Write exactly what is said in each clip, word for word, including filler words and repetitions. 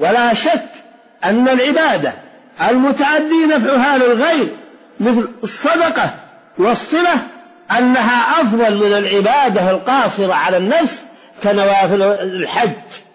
ولا شك أن العبادة المتعدي نفعها للغير مثل الصدقة والصلة أنها أفضل من العبادة القاصرة على النفس كنوافل الحج.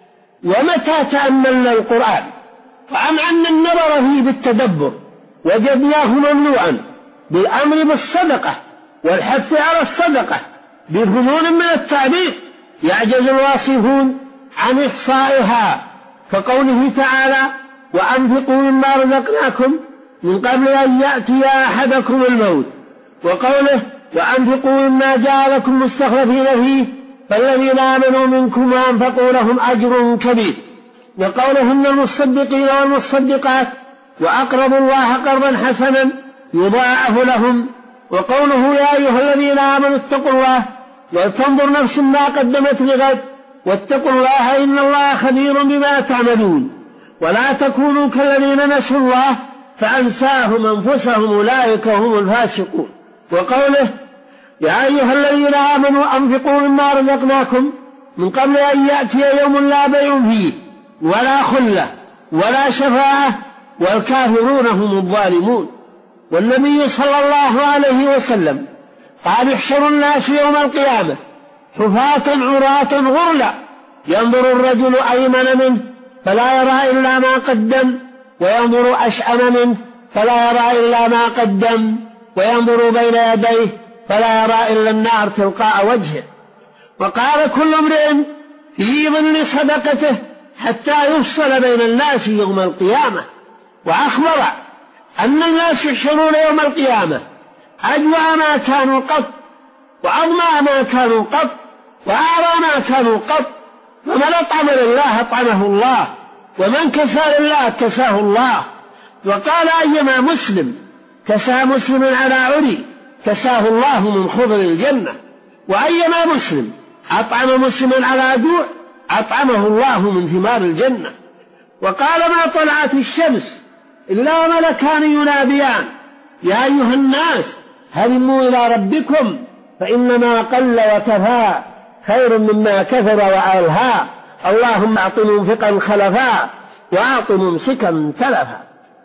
ومتى تأملنا القرآن وأمعنا النظر فيه بالتدبر وجدناه ممنوعا بالأمر بالصدقة والحث على الصدقة بفنون من التعبير يعجز الواصفون عن إحصائها، كقوله تعالى: وأنفقوا مما رزقناكم من قبل أن يأتي أحدكم الموت، وقوله: وأنفقوا مما جعلكم مستخلفين فيه فالذين آمنوا منكم وأنفقوا لهم أجر كبير، وقوله: إن المصدقين والمصدقات وأقرضوا الله قرضا حسنا يضاعف لهم، وقوله: يا أيها الذين آمنوا اتقوا الله ولتنظر نفس ما قدمت لغد واتقوا الله إن الله خبير بما تعملون، ولا تكونوا كالذين نسوا الله فأنساهم أنفسهم أولئك هم الفاسقون، وقوله: يا أيها الذين آمنوا أنفقوا مما رزقناكم من قبل أن يأتي يوم لا بيع فيه ولا خلة ولا شفاعة والكافرون هم الظالمون. والنبي صلى الله عليه وسلم قال: يحشر الناس يوم القيامة حفاة عراة غرلا ينظر الرجل أيمن منه فلا يرى إلا ما قدم وينظر أشأم منه فلا يرى إلا ما قدم وينظر بين يديه فلا يرى إلا النار تلقاء وجهه. وقال: كل امرئ في ظل صدقته حتى يفصل بين الناس يوم القيامة. وأخبر أن الناس يحشرون يوم القيامة أجوع ما كانوا قط وأظمأ ما كانوا قط وأعرى ما كانوا قط، فمن أطعم لله أطعمه الله ومن كسى لله كساه الله. وقال: أيما مسلم كسى مسلم على عري كساه الله من خضر الجنة، وأيما مسلم أطعم مسلما على جوع أطعمه الله من ثمار الجنة. وقال: ما طلعت الشمس إلا ملكان يناديان: يا أيها الناس هلموا إلى ربكم فإنما قل وكفى خير مما كثر وألهى، اللهم أعط منفقا خلفا وأعط ممسكا تلفا.